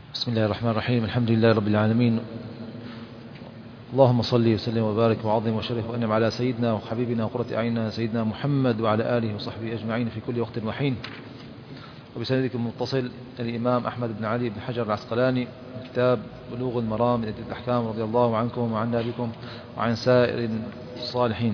بسم الله الرحمن الرحيم. الحمد لله رب العالمين، اللهم صل وسلم وبارك وعظم وشرف وأنعم على سيدنا وحبيبنا وقرة أعيننا سيدنا محمد وعلى آله وصحبه أجمعين في كل وقت وحين. وبسندكم المتصل الإمام أحمد بن علي بن حجر العسقلاني، كتاب بلوغ المرام من أدلة الأحكام، رضي الله عنكم وعنا بكم وعن سائر الصالحين،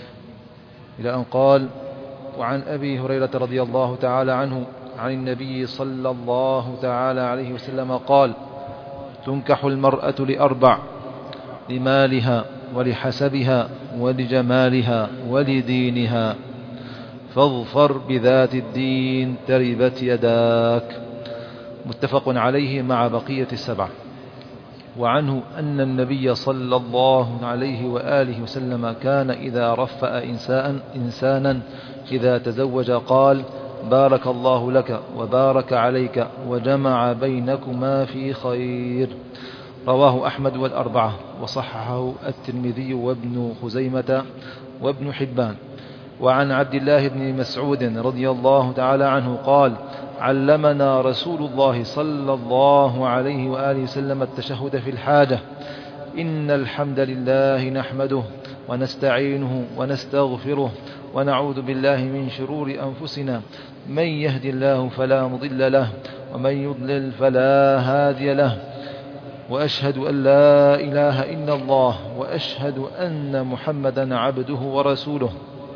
إلى أن قال: وعن أبي هريرة رضي الله تعالى عنه عن النبي صلى الله تعالى عليه وسلم قال: تنكح المرأة لأربع: لمالها ولحسبها ولجمالها ولدينها، فاظفر بذات الدين تربت يداك. متفق عليه مع بقية السبعة. وعنه أن النبي صلى الله عليه وآله وسلم كان إذا رفأ إنسانا إذا تزوج قال: بارك الله لك وبارك عليك وجمع بينكما في خير. رواه أحمد والأربعة، وصححه الترمذي وابن خزيمة وابن حبان. وعن عبد الله بن مسعود رضي الله تعالى عنه قال: علمنا رسول الله صلى الله عليه وآله وسلم التشهد في الحاجة: إن الحمد لله نحمده ونستعينه ونستغفره ونعوذ بالله من شرور أنفسنا، من يهد الله فلا مضل له ومن يضلل فلا هادي له، وأشهد أن لا إله إلا الله وأشهد أن محمدا عبده ورسوله.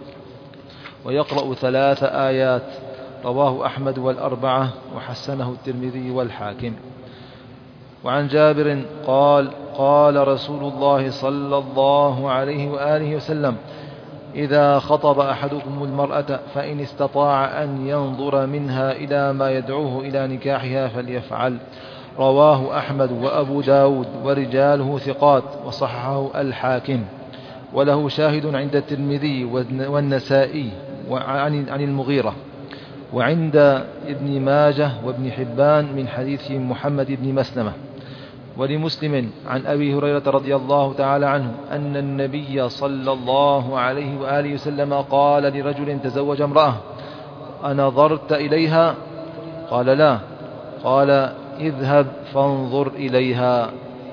ويقرأ 3 آيات. رواه أحمد والأربعة، وحسنه الترمذي والحاكم. وعن جابر قال: قال رسول الله صلى الله عليه وآله وسلم: إذا خطب أحدكم المرأة فإن استطاع أن ينظر منها إلى ما يدعوه إلى نكاحها فليفعل. رواه أحمد وأبو داود ورجاله ثقات، وصححه الحاكم. وله شاهد عند الترمذي والنسائي عن المغيرة، وعند ابن ماجه وابن حبان من حديث محمد بن مسلمة. ولمسلم عن أبي هريرة رضي الله تعالى عنه أن النبي صلى الله عليه وآله وسلم قال لرجل تزوج امرأة: أنظرت إليها؟ قال: لا. قال: اذهب فانظر إليها.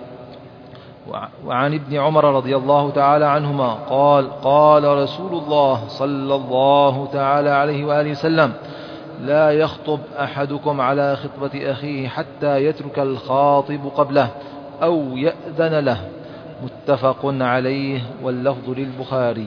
وعن ابن عمر رضي الله تعالى عنهما قال: قال رسول الله صلى الله تعالى عليه وآله وسلم: لا يخطب أحدكم على خطبة أخيه حتى يترك الخاطب قبله أو يأذن له. متفق عليه، واللفظ للبخاري.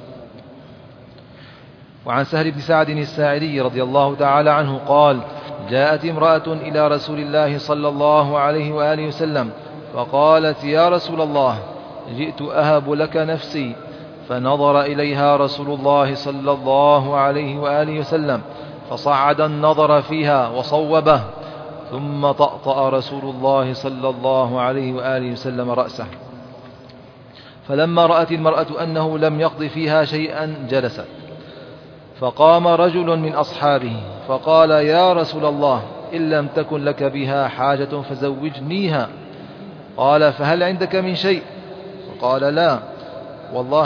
وعن سهل بن سعد الساعدي رضي الله تعالى عنه قال: جاءت امرأة إلى رسول الله صلى الله عليه وآله وسلم فقالت: يا رسول الله، جئت أهب لك نفسي. فنظر إليها رسول الله صلى الله عليه وآله وسلم فصعد النظر فيها وصوبه، ثم طأطأ رسول الله صلى الله عليه وآله وسلم رأسه. فلما رأت المرأة أنه لم يقض فيها شيئا جلست. فقام رجل من أصحابه فقال: يا رسول الله، إن لم تكن لك بها حاجة فزوجنيها. قال: فهل عندك من شيء؟ فقال: لا والله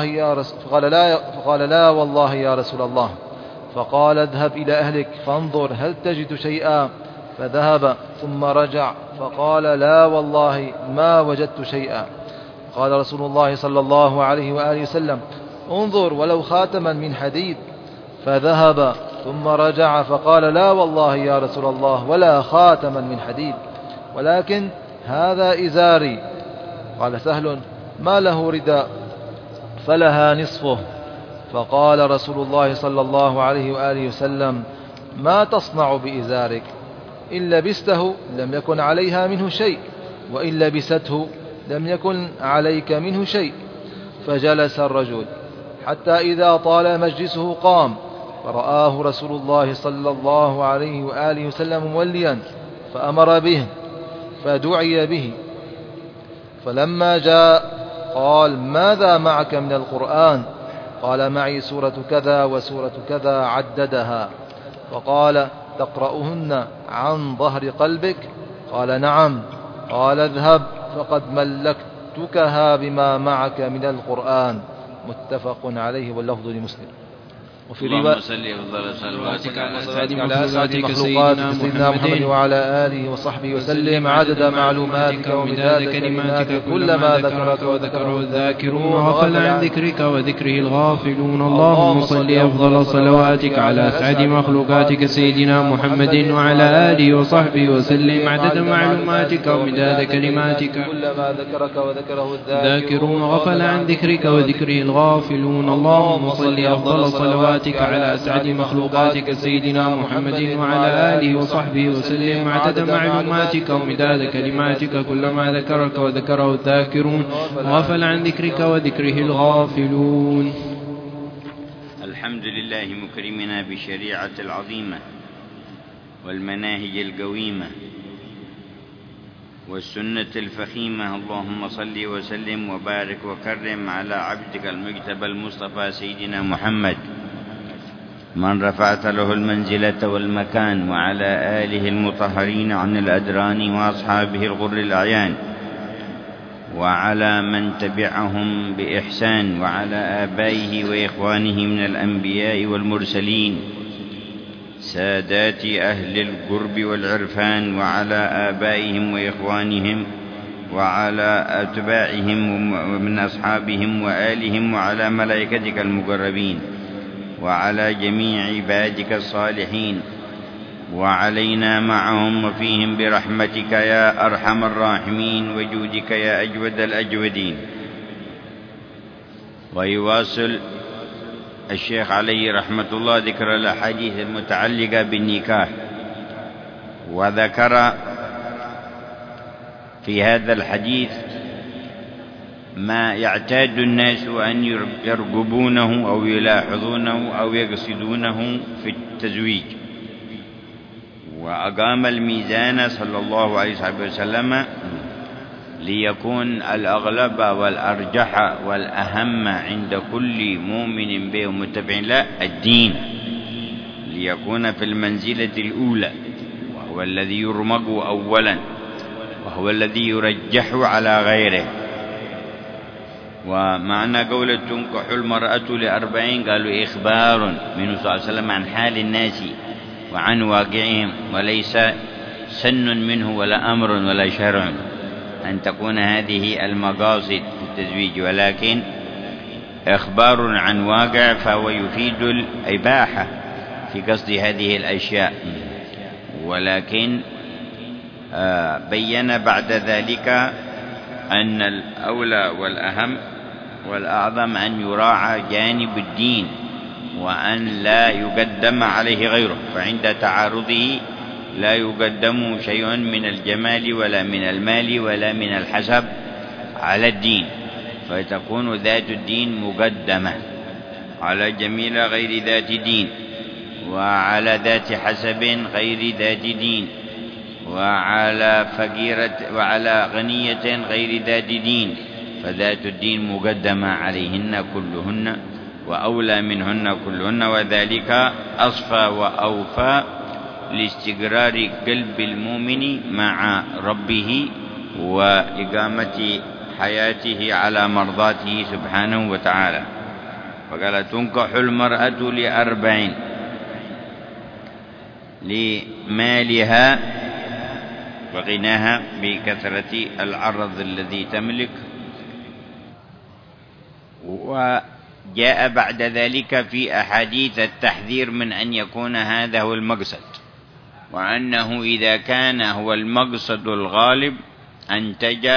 يا رسول الله. فقال: اذهب إلى أهلك فانظر هل تجد شيئا. فذهب ثم رجع فقال: لا والله ما وجدت شيئا. قال رسول الله صلى الله عليه وآله وسلم: انظر ولو خاتما من حديد. فذهب ثم رجع فقال: لا والله يا رسول الله ولا خاتما من حديد، ولكن هذا إزاري. قال سهل: ما له رداء؟ فلها نصفه. فقال رسول الله صلى الله عليه وآله وسلم: ما تصنع بإزارك؟ إن لبسته لم يكن عليها منه شيء، وإن لبسته لم يكن عليك منه شيء. فجلس الرجل حتى إذا طال مجلسه قام، فرآه رسول الله صلى الله عليه وآله وسلم موليا، فأمر به، فدعي به. فلما جاء قال: ماذا معك من القرآن؟ قال: معي سورة كذا وسورة كذا، عددها. فقال: تقرأهن عن ظهر قلبك؟ قال: نعم. قال: اذهب فقد ملكتكها بما معك من القرآن. متفق عليه، واللفظ لمسلم. وفي اللهم رواية صل أفضل صلواتك على أسعد مخلوقاتك سيدنا محمد وعلى آله وصحبه وسلم عدد معلوماتك ومداد كلماتك كلما ذكرك وذكره الذاكرون وغفل عن ذكرك وذكره الغافلون. اللهم صل أفضل صلواتك على أسعد مخلوقاتك سيدنا محمد وعلى آله وصحبه وسلم عدد معلوماتك ومداد كلماتك كلما ذكرك وذكره الذاكرون. وغفل عن ذكرك وذكره الغافلون. اللهم صل أفضل صلواتك على أسعد مخلوقاتك سيدنا محمد وعلى آله وصحبه وسلم عدد معلوماتك ومداد كلماتك كلما ذكرك وذكره الذاكرون. وغفل عن ذكرك وذكره الغافلون. الحمد لله مكرمنا بالشريعة العظيمة والمناهج القويمة والسنة الفخيمة. اللهم صل وسلم وبارك وكرم على عبدك المجتبى المصطفى سيدنا محمد من رفعت له المنزلة والمكان، وعلى آله المطهرين عن الأدران وأصحابه الغر الأعيان، وعلى من تبعهم بإحسان، وعلى آبائه وإخوانه من الأنبياء والمرسلين سادات أهل القرب والعرفان، وعلى آبائهم وإخوانهم وعلى أتباعهم ومن أصحابهم وآلهم، وعلى ملائكتك المقربين، وعلى جميع عبادك الصالحين، وعلينا معهم وفيهم برحمتك يا أرحم الراحمين وجودك يا أجود الأجودين. ويواصل الشيخ عليه رحمة الله ذكر الأحاديث المتعلقة بالنكاح، وذكر في هذا الحديث ما يعتاد الناس أن يرغبونه أو يلاحظونه أو يقصدونه في التزويج، وأقام الميزان صلى الله عليه وسلم ليكون الأغلب والأرجح والأهم عند كل مؤمن به ومتبع له الدين، ليكون في المنزلة الأولى، وهو الذي يرمق أولا، وهو الذي يرجح على غيره. ومعنى قولة تنكح المرأة ل40 قالوا إخبار منه صلى الله عليه وسلم عن حال الناس وعن واقعهم، وليس سن منه ولا أمر ولا شرع أن تكون هذه المقاصد في التزويج، ولكن إخبار عن واقع، فهو يفيد الإباحة في قصد هذه الأشياء. ولكن بين بعد ذلك أن الأولى والأهم والأعظم أن يراعى جانب الدين، وأن لا يقدم عليه غيره، فعند تعارضه لا يقدم شيء من الجمال ولا من المال ولا من الحسب على الدين، فتكون ذات الدين مقدمة على جميل غير ذات دين، وعلى ذات حسب غير ذات دين، وعلى فقيرة وعلى غنية غير ذات دين، فذات الدين مقدمة عليهن كلهن وأولى منهن كلهن، وذلك أصفى وأوفى لاستقرار قلب المؤمن مع ربه وإقامة حياته على مرضاته سبحانه وتعالى. فقال تنكح المرأة ل40: لمالها وغناها بكثرة العرض الذي تملك. وجاء بعد ذلك في أحاديث التحذير من أن يكون هذا هو المقصد، وأنه إذا كان هو المقصد الغالب أنتج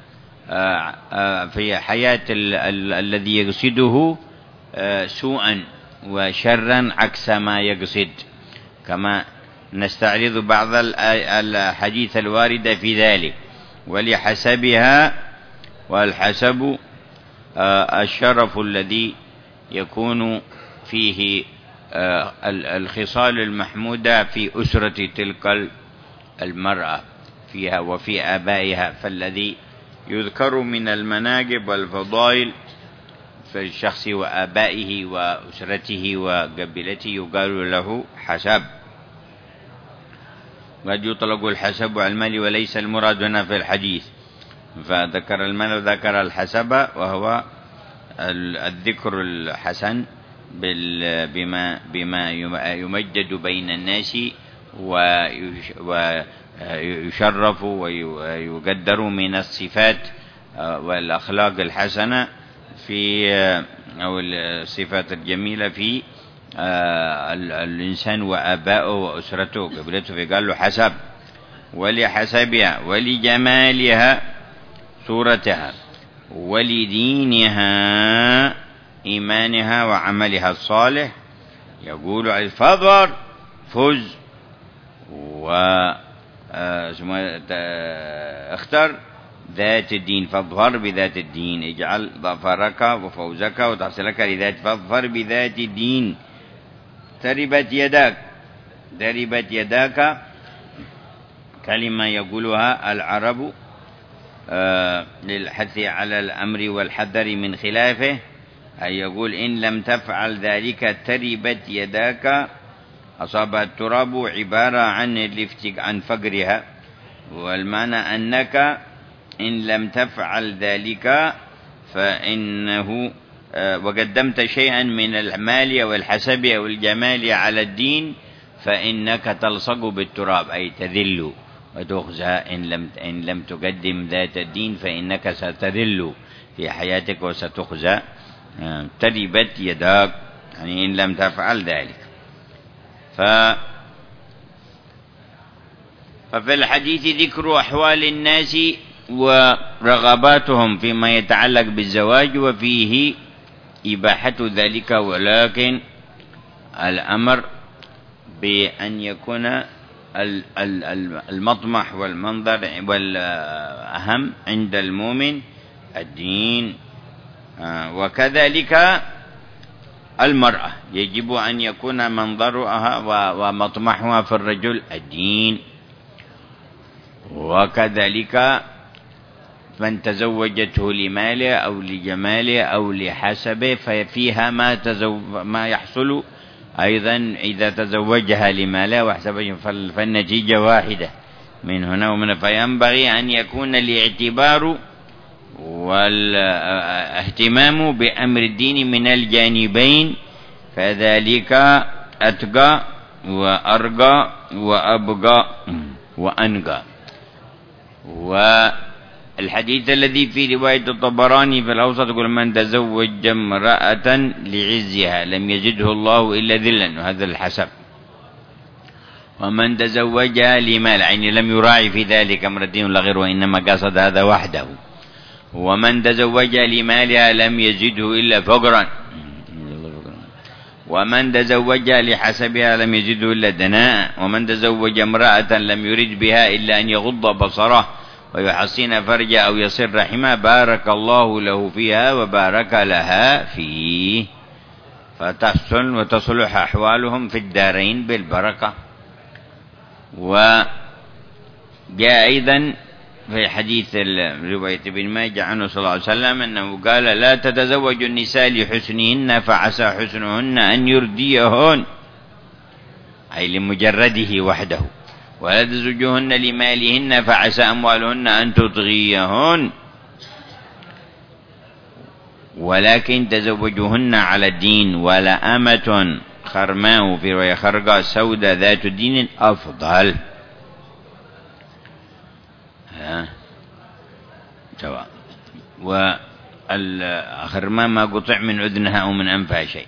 في حياة الذي يقصده سوءا وشرا عكس ما يقصد، كما نستعرض بعض الحديث الواردة في ذلك. ولحسبها، والحسب الشرف الذي يكون فيه الخصال المحمودة في أسرة تلك المرأة فيها وفي آبائها، فالذي يذكر من المناقب والفضائل في الشخص وآبائه وأسرته وقبيلته يقال له حسب. قد يطلق الحسب على المال وليس المراد هنا في الحديث، فذكر المال وذكر الحسب، وهو الذكر الحسن بما يمجد بين الناس ويشرف ويقدر من الصفات والأخلاق الحسنة في أو الصفات الجميلة في الإنسان وآبائه وأسرته قبلته، فقال له حسب، ولحسبها ولجمالها صورتها ولدينها إيمانها وعملها الصالح، يقول الفضل فز اختر ذات الدين، فاظفر بذات الدين، اجعل ظفرك وفوزك وتحصيلك لذات، فاظفر بذات الدين. تربت يداك، تربت يداك كلمة يقولها العرب للحث على الأمر والحذر من خلافه، أي يقول إن لم تفعل ذلك تربت يداك، أصابها التراب، عبارة عن فقرها، والمعنى أنك إن لم تفعل ذلك فإنه وقدمت شيئا من المال والحسب والجمال على الدين فإنك تلصق بالتراب، أي تذل وتخزى. إن لم تقدم ذات الدين فإنك ستذل في حياتك وستخزى. تربت يداك يعني إن لم تفعل ذلك. ففي الحديث ذكر أحوال الناس ورغباتهم فيما يتعلق بالزواج، وفيه إباحة ذلك، ولكن الأمر بأن يكون المطمح والمنظر والأهم عند المؤمن الدين. وكذلك المرأة يجب أن يكون منظرها ومطمحها في الرجل الدين. وكذلك من تزوجته لماله أو لجماله أو لحسبه ففيها ما يحصل أيضا إذا تزوجها لماله وحسبه، فالنتيجة واحدة من هنا ومن. فينبغي أن يكون الاعتبار والاهتمام بأمر الدين من الجانبين، فذلك أتقى وأرقى وأبقى وأنقى. والحديث الذي في رواية الطبراني في الأوسط يقول من تزوج امرأة لعزها لم يجده الله إلا ذلا، وهذا الحسب. ومن تزوجها لمال يعني لم يراعي في ذلك أمر الدين ولا غيره، وإنما قصد هذا وحده. ومن تزوجها لمالها لم يجده إلا فقرا. ومن تزوجها لحسبها لم يجده إلا دناء. ومن تزوج امرأة لم يرد بها إلا أن يغض بصره ويحسن فرجه أو يصل رحمه بارك الله له فيها وبارك لها فيه، فتحسن وتصلح أحوالهم في الدارين بالبركة. وجاء أيضا في حديث رواية ابن ماجه عنه صلى الله عليه وسلم أنه قال لا تتزوج النساء لحسنهن فعسى حسنهن أن يرديهن، أي لمجرده وحده، ولا تزوجوهن لمالهن فعسى أموالهن أن تطغيهن، ولكن تزوجوهن على الدين، ولا أمة خرماء في رواية خرقاء سوداء ذات الدين أفضل. سواء. والخرماء ما قطع من أذنها أو من أنفها شيء.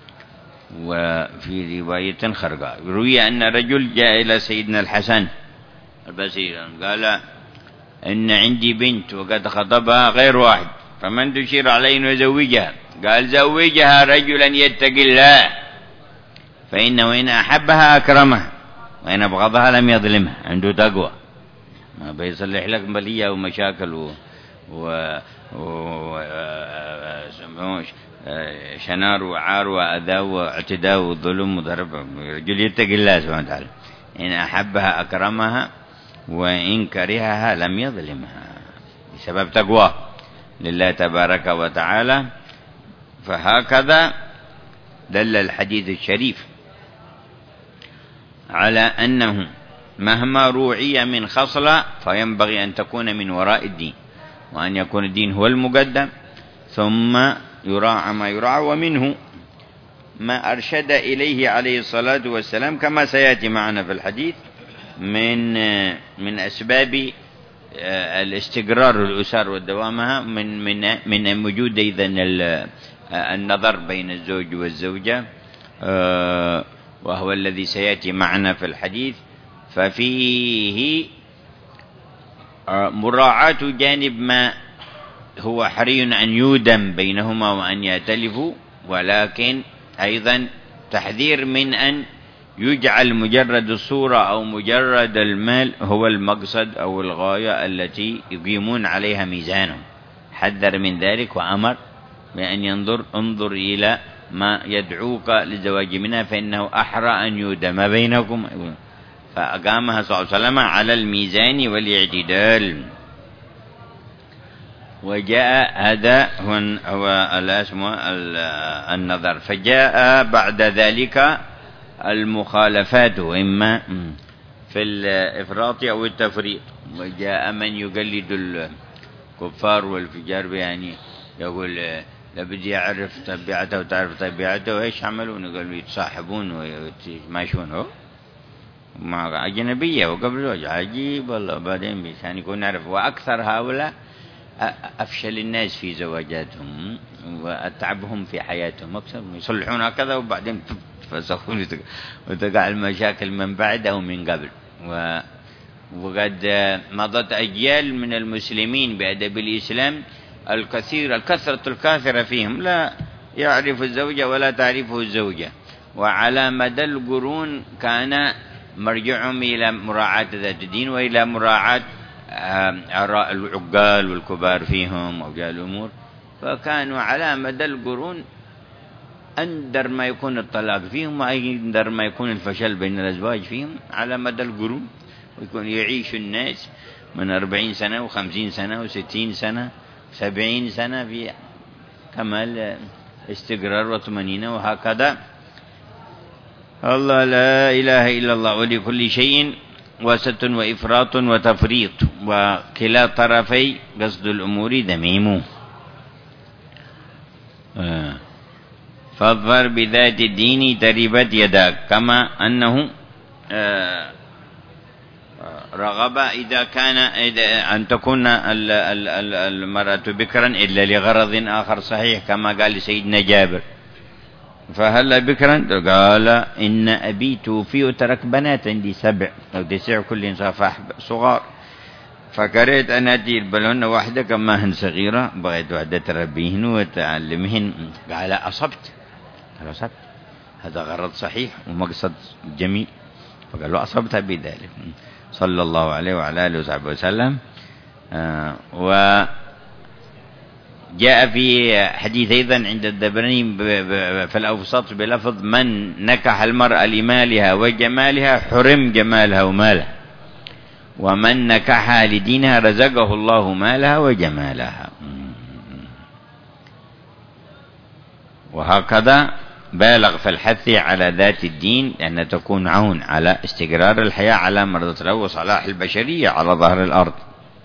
وفي رواية خرقاء روي أن رجل جاء إلى سيدنا الحسن البصري قال إن عندي بنت وقد خطبها غير واحد، فمن تشير علي أن يزوجها؟ قال زوجها رجلا يتقي الله، فإنه إن أحبها أكرمها وإن أبغضها لم يظلمها. عنده تقوى، ما بيصلح لك بلية ومشاكل شنار وعار وأذى واعتداء وظلم وضرب. رجل يتقي الله سبحانه وتعالى، إن أحبها أكرمها وإن كرهها لم يظلمها، بسبب تقوى لله تبارك وتعالى. فهكذا دل الحديث الشريف على أنه مهما روعي من خصلة فينبغي أن تكون من وراء الدين، وأن يكون الدين هو المقدم ثم يراعى ما يراعى. ومنه ما أرشد إليه عليه الصلاة والسلام كما سيأتي معنا في الحديث من أسباب الاستقرار الأسر ودوامها من وجود إذن النظر بين الزوج والزوجة، وهو الذي سيأتي معنا في الحديث. ففيه مراعاة جانب ما هو حري أن يودم بينهما وأن يأتلفوا، ولكن أيضا تحذير من أن يجعل مجرد الصورة أو مجرد المال هو المقصد أو الغاية التي يقيمون عليها ميزانهم. حذر من ذلك وأمر بأن انظر إلى ما يدعوك للزواج منها فإنه أحرى أن يودم بينكم، فأقامها صلى الله عليه وسلم على الميزان والاعتدال. وجاء هذا هو النظر. فجاء بعد ذلك المخالفات، إما في الإفراط أو التفريط. وجاء من يقلد الكفار والفجار، يعني يقول لا بدي أعرف طبيعته وتعرف طبيعته، وإيش عملون؟ قالوا يتصاحبون ويتماشون مع أجنبية وقبل زوج. عجيب والله. بعدين بيسان يكون نعرف. وأكثر هؤلاء أفشل الناس في زواجاتهم وأتعبهم في حياتهم، يصلحون هكذا وبعدين فسخون وتقع المشاكل من بعد أو من قبل. وقد مضت أجيال من المسلمين بأدب الإسلام الكثرة الكاثرة فيهم لا يعرف الزوجة ولا تعرفه الزوجة، وعلى مدى القرون كان مرجعهم إلى مراعاة ذات الدين وإلى مراعاة آراء العقال والكبار فيهم وأولياء الأمور. فكانوا على مدى القرون أندر ما يكون الطلاق فيهم وأندر ما يكون الفشل بين الأزواج فيهم على مدى القرون. ويكون يعيش الناس من 40 سنة و50 سنة و60 سنة 70 سنة في كمال استقرار وطمأنينة، وهكذا. الله لا إله إلا الله. ولكل شيء وسط وإفراط وتفريط، وكلا طرفي قصد الأمور ذميم. فاظفر بذات الدين تربت يداك. كما أنه رغب إذا كان أن تكون المرأة بكرا إلا لغرض آخر صحيح، كما قال سيدنا جابر: فهل بكرا؟ قال: إن أبي توفي وترك بنات عندي 7 أو 9 كل صفاح صغار، فكرهت أن أتي بلهن واحدة كما هن صغيرة، بغيت واحدة تربيهن وتعلمهن. قال: أصبت. هذا غرض صحيح ومقصد جميل. فقال له: أصبت بذلك، صلى الله عليه وعلى آله وصحبه وسلم. وجاء في حديث أيضا عند الدبراني في الأوسط بلفظ: من نكح المرأة لمالها وجمالها حرم جمالها ومالها، ومن نكحها لدينها رزقه الله مالها وجمالها. وهكذا بالغ في الحث على ذات الدين، لأن تكون عون على استقرار الحياة على مرضى الله وصلاح البشرية على ظهر الأرض.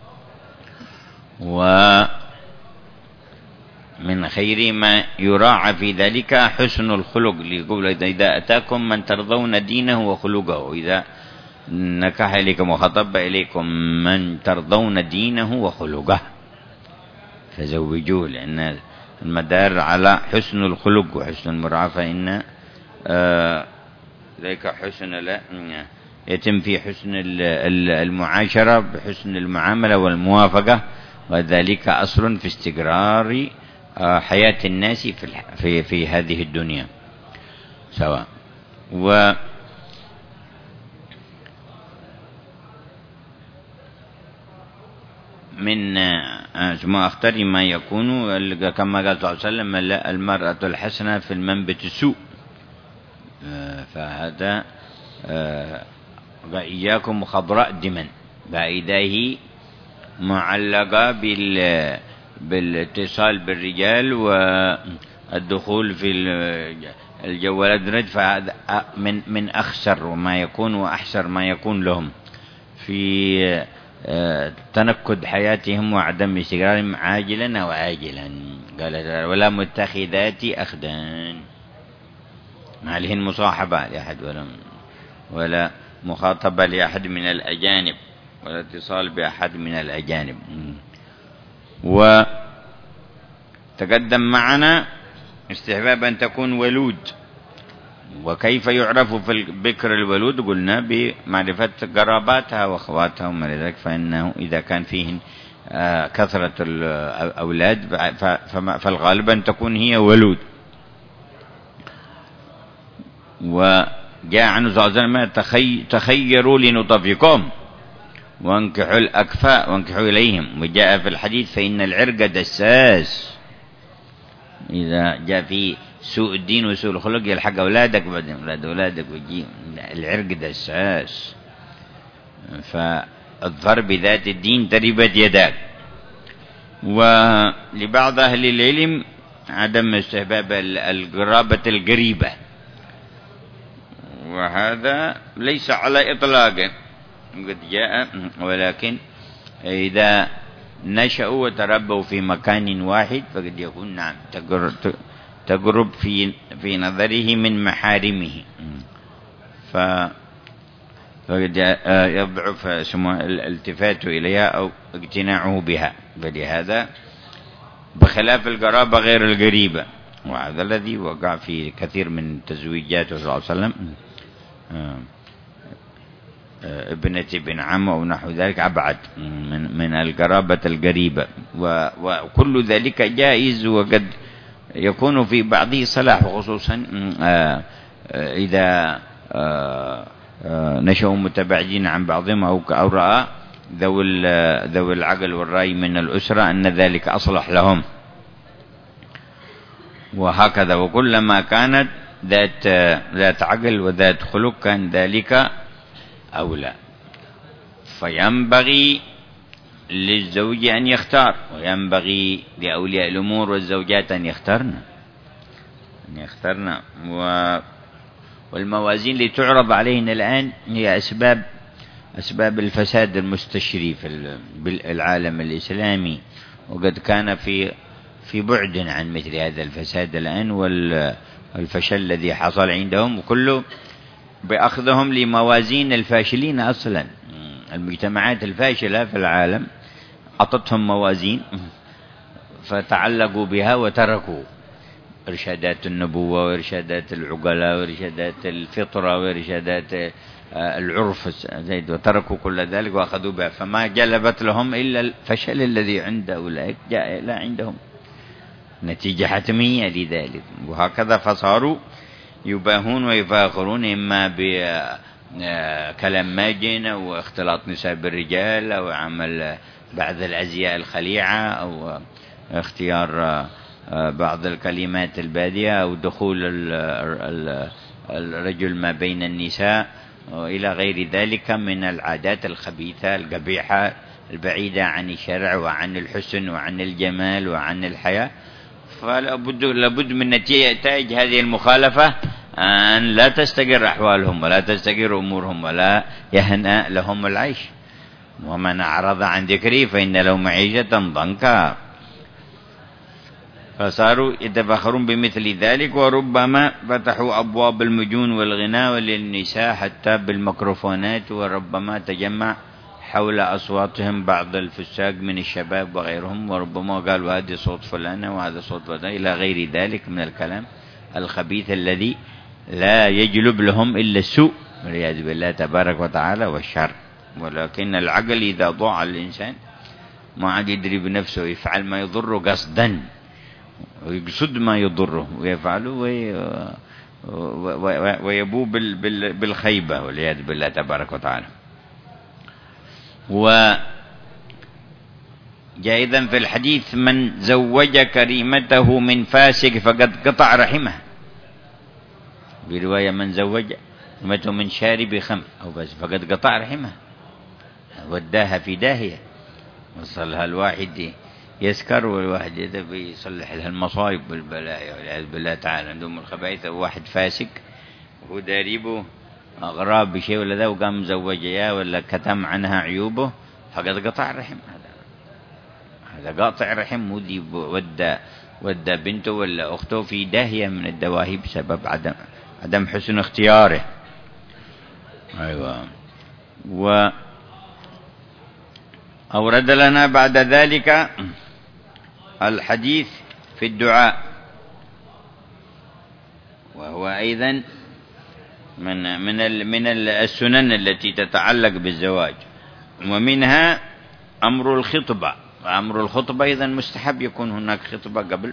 ومن خير ما يراعى في ذلك حسن الخلق، ليقول: إذا أتاكم من ترضون دينه وخلقه، إذا نكح إليكم وخطب إليكم من ترضون دينه وخلقه فزوجوه، لأن المدار على حسن الخلق وحسن المرعى. فإن ذلك حسن لا يتم في حسن المعاشرة بحسن المعاملة والموافقة، وذلك أصل في استقرار حياة الناس في هذه الدنيا سواء. من ما أختار ما يكون كما قال صلى الله عليه وسلم: المرأة الحسنة في المنبت السوء. فهذا إياكم خضراء دما، فإذا معلقة بالاتصال بالرجال والدخول في الجوالات، فهذا من أخسر ما يكون وأحسر ما يكون لهم في تنكد حياتهم وعدم استقرارهم عاجلا أو عاجلا. قال: ولا متخذات أخدان. ما عليه المصاحبة لأحد ولا مخاطبة لأحد من الأجانب ولا اتصال بأحد من الأجانب. وتقدم معنا استحباب أن تكون ولود. وكيف يعرف في البكر الولود؟ قلنا بمعرفة قراباتها وأخواتها وما لذلك، فإنه إذا كان فيهن كثرة الأولاد فالغالب أن تكون هي ولود. وجاء عنه صلى الله عليه وسلم تخيروا لنطفكم وانكحوا الأكفاء وانكحوا إليهم. وجاء في الحديث فإن العرق دساس، إذا جاء في سوء الدين وسوء الخلق يلحق أولادك بعدين أولادك ويجي العرق دساس، فاظفر بذات الدين تربت يداك. ولبعض أهل العلم عدم استحباب القرابة القريبة، وهذا ليس على إطلاقه قد جاء، ولكن إذا نشأوا وتربوا في مكان واحد فقد يكون نعم تقرب في نظره من محارمه، فقد يضعف الالتفات إليها أو اقتناعه بها. فلهذا بخلاف القرابة غير القريبة، وهذا الذي وقع في كثير من تزويجاته صلى الله عليه وسلم، ابنة ابن عم أو نحو ذلك أبعد من القرابة القريبة. وكل ذلك جائز، وقد يكون في بعضه صلاح، خصوصا إذا نشأوا متباعدين عن بعضهم أو رأى ذوي العقل والرأي من الأسرة أن ذلك أصلح لهم، وهكذا. وكلما كانت ذات عقل وذات خلق كان ذلك أولى. فينبغي للزوج أن يختار، وينبغي لأولياء الأمور والزوجات أن يختارن. والموازين اللي تعرض علينا الآن هي أسباب الفساد المستشري في العالم الإسلامي، وقد كان في بعد عن مثل هذا الفساد الآن والفشل الذي حصل عندهم، وكله بأخذهم لموازين الفاشلين. أصلا المجتمعات الفاشلة في العالم أعطتهم موازين فتعلقوا بها وتركوا إرشادات النبوة وإرشادات العقلاء وإرشادات الفطرة وإرشادات العرف، وتركوا كل ذلك وأخذوا بها، فما جلبت لهم إلا الفشل الذي عند أولئك جاء إلى عندهم، نتيجة حتمية لذلك. وهكذا فصاروا يباهون ويفاخرون إما بكلام ماجن أو اختلاط نساء بالرجال أو عمل بعض الأزياء الخليعة أو اختيار بعض الكلمات البادية أو دخول الرجل ما بين النساء إلى غير ذلك من العادات الخبيثة القبيحة البعيدة عن الشرع وعن الحسن وعن الجمال وعن الحياة. فلابد من نتائج هذه المخالفة أن لا تستقر أحوالهم ولا تستقر أمورهم ولا يهنأ لهم العيش. ومن أعرض عن ذكري فإن له معيشة ضنكا. فصاروا يتفاخرون بمثل ذلك، وربما فتحوا أبواب المجون والغناء للنساء حتى بالميكروفونات، وربما تجمع حول أصواتهم بعض الفساق من الشباب وغيرهم، وربما قالوا هذا صوت فلانة وهذا صوت فلانة إلى غير ذلك من الكلام الخبيث الذي لا يجلب لهم إلا السوء والعياذ بالله تبارك وتعالى والشر. ولكن العقل إذا ضاع الإنسان ما عاد يدري بنفسه، يفعل ما يضره قصدا ويقصد ما يضره ويفعله ويبوء بالخيبة والعياذ بالله تبارك وتعالى. وجاء أيضا في الحديث من زوج كريمته من فاسق فقد قطع رحمه، برواية من زوج كريمته من شارب خمر أو بس فقد قطع رحمه، وداها في داهية، وصلها الواحد يسكر والواحد يصلح لها المصائب والبلايا والعياذ بالله تعالى. عندهم الخبائث، واحد فاسق وهو داريبه أغراب بشيء ولا ذا وقام مزوجها ولا كتم عنها عيوبه فقد قطع الرحم. هذا قاطع رحم، ودى بنته ولا أخته في داهية من الدواهي بسبب عدم عدم حسن اختياره. أيوة. وأورد لنا بعد ذلك الحديث في الدعاء، وهو أيضا من السنن التي تتعلق بالزواج، ومنها أمر الخطبة. أمر الخطبة أيضا مستحب يكون هناك خطبة قبل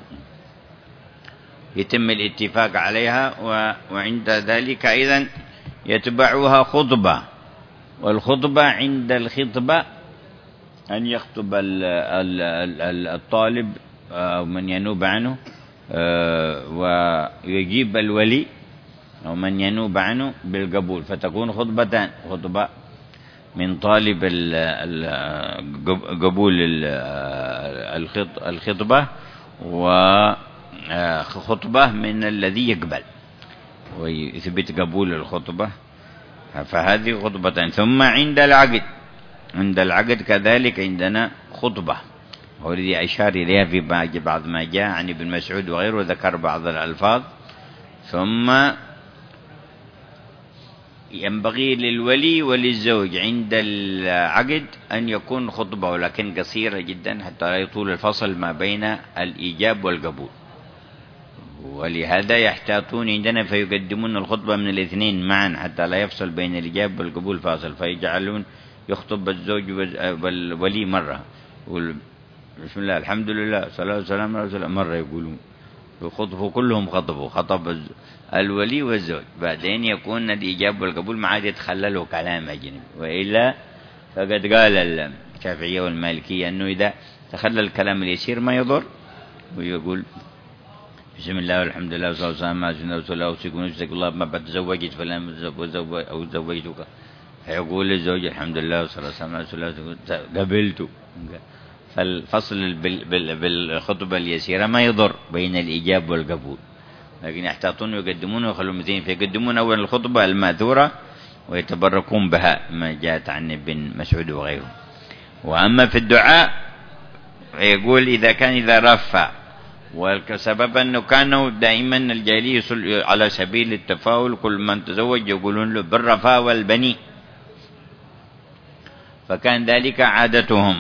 يتم الاتفاق عليها، وعند ذلك أيضا يتبعها خطبة. والخطبة عند الخطبة أن يخطب الطالب أو من ينوب عنه، ويجيب الولي أو من ينوب عنه بالقبول، فتكون خطبتان: خطبة من طالب قبول الخطبة، وخطبة من الذي يقبل ويثبت قبول الخطبة. فهذه خطبتان. ثم عند العقد كذلك عندنا خطبة، والذي أشار إليها في بعض ما جاء عن ابن مسعود وغيره، ذكر بعض الألفاظ. ثم ينبغي للولي وللزوج عند العقد أن يكون خطبة، ولكن قصيرة جدا حتى لا يطول الفصل ما بين الإيجاب والقبول. ولهذا يحتاطون عندنا فيقدمون الخطبة من الاثنين معا حتى لا يفصل بين الإيجاب والقبول فاصل، فيجعلون يخطب الزوج والولي مرة، يقول بسم الله الحمد لله صلاة والسلام على رسول الله، مرة يقولون يخطبوا كلهم خطب الولي والزوج. بعدين يكون الإيجاب والقبول ما عاد يتخللوا كلام أجنبي، وإلا فقد قال الشافعية والمالكية أنه إذا تخلل الكلام اليسير ما يضر، ويقول بسم الله والحمد لله والصلاة والسلام على سيدنا رسول الله، أوصيكم نفسك الله ما بعد تزوجت فلان أو زوجتك، فيقول للزوج الحمد لله والصلاة والسلام على رسول الله قبلت. فالفصل بالخطبة اليسيرة ما يضر بين الإيجاب والقبول، لكن يحتاطون ويقدمون ويخلون مثلين، فيقدمون أول الخطبة الماثورة ويتبركون بها ما جاءت عن ابن مسعود وغيره. وأما في الدعاء يقول إذا رفع، والسبب أنه كانوا دائما الجاهلية على سبيل التفاؤل كل من تزوج يقولون له بالرفا والبني، فكان ذلك عادتهم،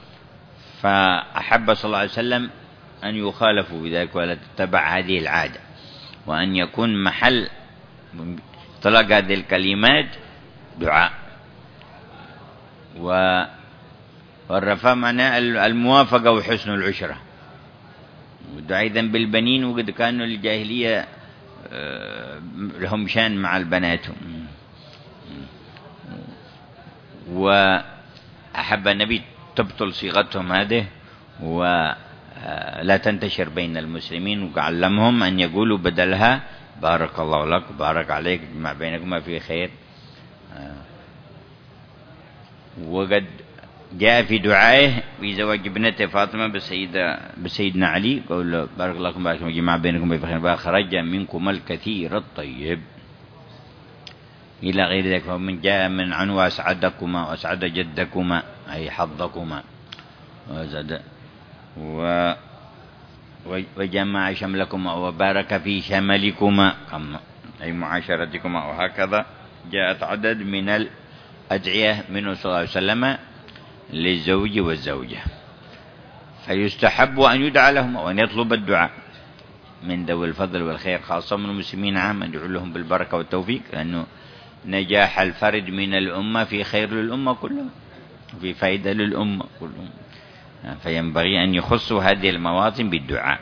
فأحب صلى الله عليه وسلم أن يخالفوا بذلك ولا تتبع هذه العادة، وأن يكون محل طلق هذه الكلمات دعاء. والرفا معناه الموافقة وحسن العشرة، والدعاء إذن بالبنين، وقد كانوا الجاهلية لهم شان مع البنات. وأحب النبي تبطل صيغتهم هذه ولا تنتشر بين المسلمين، وعلمهم أن يقولوا بدلها بارك الله لك بارك عليك ما بينكما في خير. وقد جاء في دعائه في زواج ابنته فاطمة بسيدنا علي قال له بارك الله لكم بارك ما بينكم في خير خرج منكم الكثير الطيب إلى غير ذلك. ومن جاء من عنه وأسعدكما وأسعد جدكما أي حظكما وجمع شملكما وبارك في شملكما أي معاشرتكما. وهكذا جاءت عدد من الأدعية منه صلى الله عليه وسلم للزوج والزوجة، فيستحب أن يدعى لهم وأن يطلب الدعاء من ذوي الفضل والخير خاصة من المسلمين عامة، يدعو لهم بالبركة والتوفيق، لأنه نجاح الفرد من الأمة في خير للأمة كلها، في فائدة للأمة كلها، فينبغي أن يخصوا هذه المواطن بالدعاء.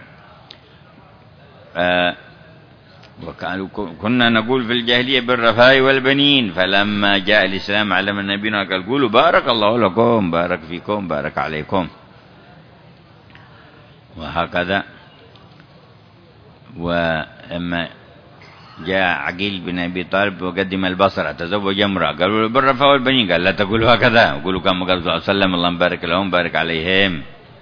كنا نقول في الجاهلية بالرفاء والبنين، فلما جاء الإسلام علم النبينا قال قولوا بارك الله لكم بارك فيكم بارك عليكم. وهكذا. وأما جاء عقيل بن أبي طالب وقدم البصرة تزوج امرأة قالوا له بالرفاء والبنين، قال لا تقولوا هكذا، قولوا كما قال صلى الله عليه وسلم اللهم بارك لهم بارك عليهم.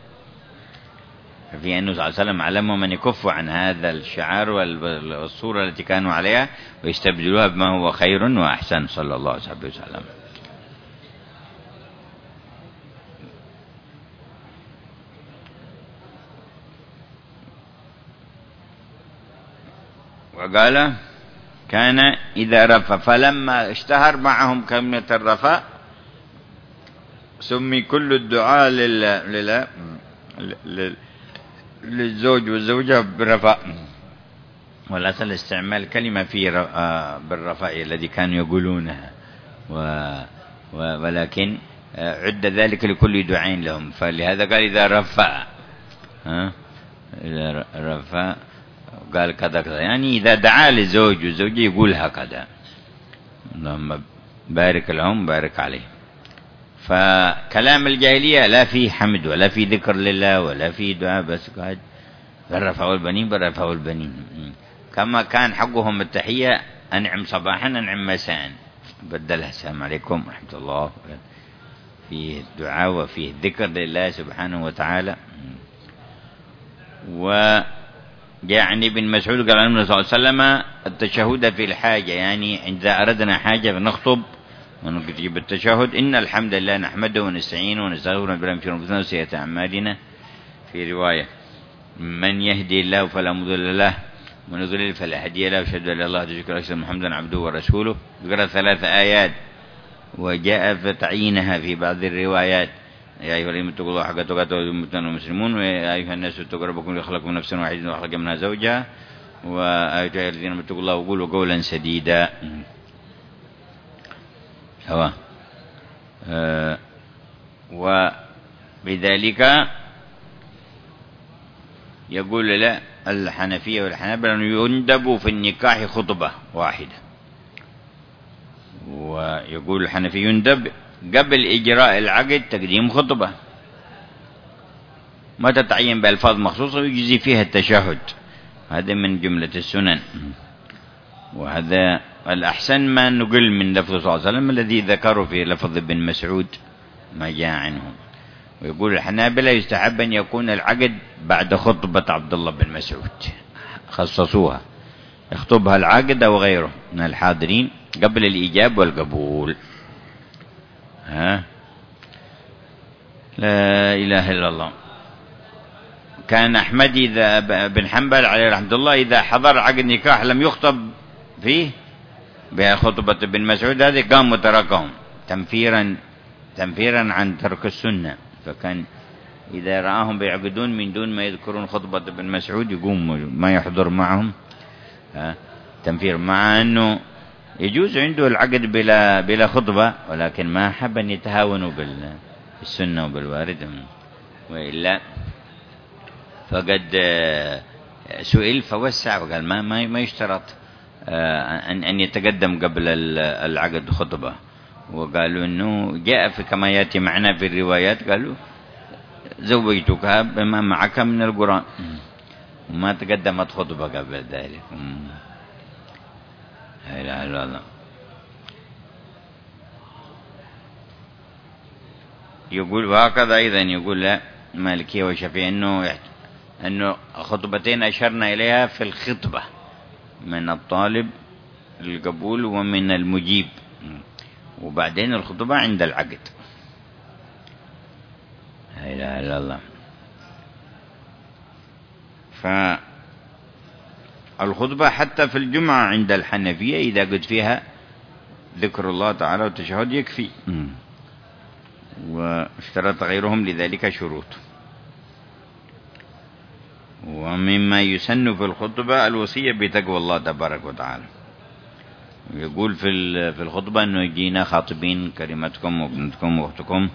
في أنه صلى الله عليه وسلم علمهم أن يكفوا عن هذا الشعار والصورة التي كانوا عليها ويستبدلوها بما هو خير وأحسن صلى الله عليه وسلم. وقال كان إذا رفع، فلما اشتهر معهم كلمة الرفاء سمي كل الدعاء للزوج والزوجة بالرفاء، والأصل استعمال كلمة فيه بالرفاء الذي كانوا يقولونها، ولكن عد ذلك لكل دعاء لهم، فلهذا قال إذا رفع، إذا رفع قال كذا كذا، يعني إذا دعا للزوج والزوجة يقول هكذا، اللهم بارك لهم بارك عليهم. فكلام الجاهلية لا فيه حمد ولا فيه ذكر لله ولا فيه دعاء، بس قاعد بالرفع البنين بالرفع البنين، كما كان حقهم التحية أنعم صباحا أنعم مساء، بدلها السلام عليكم ورحمة الله، فيه الدعاء وفيه الذكر لله سبحانه وتعالى. وجاء عن ابن مسعود قال النبي صلى الله عليه وسلم التشهد في الحاجة، يعني عندما أردنا حاجة فنخطب ونجيب التشهد إن الحمد لله نحمده ونستعينه ونستغفره ونستغفره في ربنا وسيئات أعمالنا، في رواية من يهدي الله فلا مضل له ومن يضلل فلا هادي له، أشهد أن لا إله إلا الله وأشهد محمدا عبده ورسوله. ذكر 3 آيات وجاء في تعيينها في بعض الروايات، يا أيها الذين اتقوا الله حق تقاته ولا المسلمون، ويا أيها الناس اتقوا ربكم الذي خلقكم من نفس واحدة وخلق منها زوجها، وأيها الذين اتقوا الله وقولوا قولا سديدا. سواء وبذلك يقول لا الحنفية والحنابلة أنه يندب في النكاح خطبة واحدة، ويقول الحنفي يندب قبل إجراء العقد تقديم خطبة، ما تتعين بألفاظ مخصوصة ويجزي فيها التشهد، هذا من جملة السنن، وهذا الأحسن ما نقل من لفظ صلى الله عليه وسلم الذي ذكره في لفظ ابن مسعود ما جاء عنه. ويقول الحنابلة يستحب أن يكون العقد بعد خطبة عبد الله بن مسعود، خصصوها يخطبها العاقد أو غيره من الحاضرين قبل الإيجاب والقبول. لا إله إلا الله. كان أحمد بن حنبل عليه رحمة الله إذا حضر عقد نكاح لم يخطب فيه بخطبة بن مسعود هذه قام وتركهم تنفيرا عن ترك السنة، فكان إذا رآهم بيعقدون من دون ما يذكرون خطبة بن مسعود يقوم ما يحضر معهم تنفير، مع أنه يجوز عنده العقد بلا خطبة، ولكن ما حب أن يتهاونوا بالسنة وبالوارد، وإلا فقد سئل فوسع وقال ما يشترط أن يتقدم قبل العقد خطبة، وقالوا أنه جاء في كما يأتي معنا في الروايات قالوا زوجتك بما معك من القرآن، وما تقدمت خطبة قبل ذلك. لا إله إلا الله. يقول وهكذا أيضا يقول لا مالكية والشافعية أنه خطبتين أشرنا إليها في الخطبة من الطالب القبول ومن المجيب، وبعدين الخطبة عند العقد. لا إله إلا الله. فالخطبة حتى في الجمعة عند الحنفية إذا قد فيها ذكر الله تعالى والتشهد يكفي، واشترط غيرهم لذلك شروط. ومما يسن في الخطبة الوصية بتقوى الله تبارك وتعالى. يقول في الخطبة أنه يجينا خاطبين كلمتكم وابنتكم واختكم،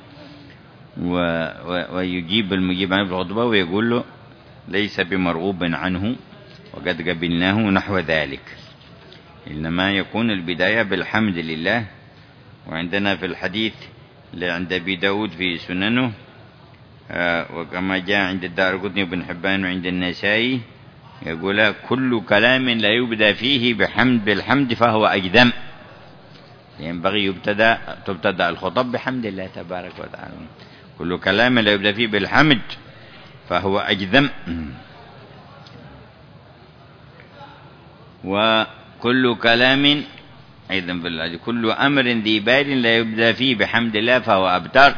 ويجيب المجيب عنه في الخطبة ويقول له ليس بمرغوب عنه وقد قبلناه نحو ذلك، إنما يكون البداية بالحمد لله. وعندنا في الحديث عند أبي داود في سننه وكما جاء عند الدارقطني وابن حبان وعند النسائي يقول كل كلام لا يبدأ فيه بالحمد فهو أجذم، ينبغي تبتدأ الخطب بحمد الله تبارك وتعالى. كل كلام لا يبدأ فيه بالحمد فهو أجذم، وكل كلام أيضا كل أمر ذي بال لا يبدأ فيه بحمد الله فهو أبتر.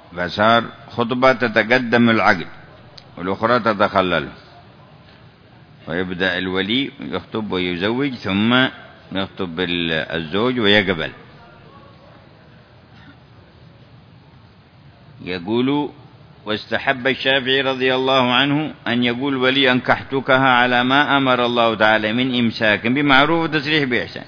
فصار خطبة تتقدم العقد والأخرى تتخلل، ويبدأ الولي يخطب ويزوج ثم يخطب الزوج ويقبل. يقول: واستحب الشافعي رضي الله عنه أن يقول ولي: أنكحتكها على ما أمر الله تعالى من إمساك بمعروف وتسريح بإحسان.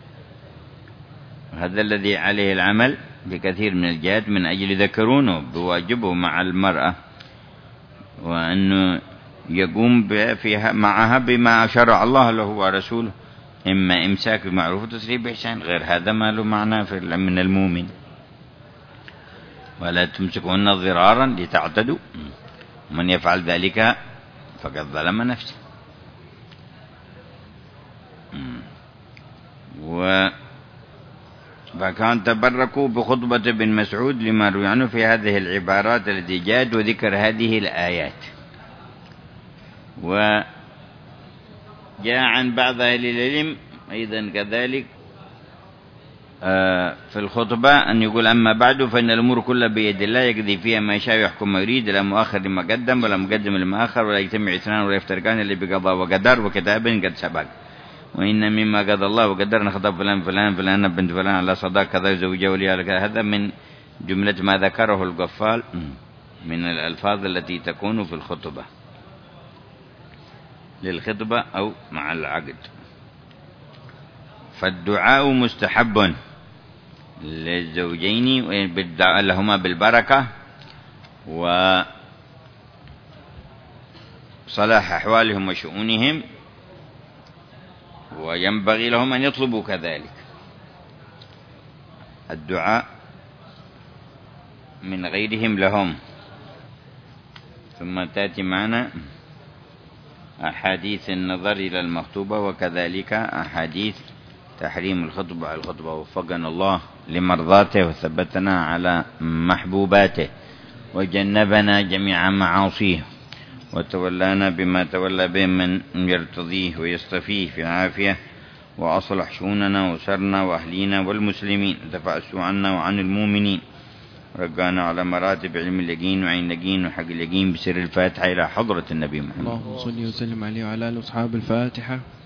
هذا الذي عليه العمل بكثير من الجهات من أجل ذكرونه بواجبه مع المرأة، وأنه يقوم معها بما شرع الله له ورسوله، إما إمساك بمعروف وتسريح بإحسان، غير هذا ما له معنى من المؤمن. ولا تمسكهن ضرارا لتعتدوا، من يفعل ذلك فقد ظلم نفسه. فكان تبركوا بخطبة ابن مسعود لما روي عنه في هذه العبارات التي جاءت وذكر هذه الآيات. وجاء عن بعض أهل العلم أيضا كذلك في الخطبة أن يقول: أما بعد فإن الأمور كلها بيد الله يقضي فيها ما يشاء ويحكم ما يريد، لا مؤخر لما قدم ولا مقدم لما أخر، ولا يجتمع اثنان ولا يفترقان إلا بقضاء وقدر وكتاب قد سبق. وإن مما قضى الله وقدر نخطب فلان فلان فلان بنت فلان على صداق كذا زوجة وليها. هذا من جملة ما ذكره القفال من الألفاظ التي تكون في الخطبة للخطبة أو مع العقد. فالدعاء مستحب للزوجين لهما بالبركة وصلاح أحوالهم وشؤونهم، وينبغي لهم أن يطلبوا كذلك الدعاء من غيرهم لهم. ثم تأتي معنا أحاديث النظر إلى المخطوبة، وكذلك أحاديث تحريم الخطبة على الخطبة. وفقنا الله لمرضاته وثبتنا على محبوباته، وجنبنا جميع معاصيه، وتولانا بما تولى به من يرتضيه ويصطفيه في عافية، وأصلح شؤوننا وسرنا وأهلينا والمسلمين، دفع السوء عنا وعن المؤمنين، رجعنا على مراتب علم اليقين وعين اليقين وحق اليقين بسر الفاتحة إلى حضرة النبي محمد. اللهم صل وسلم عليه وعلى آله وأصحاب الفاتحة.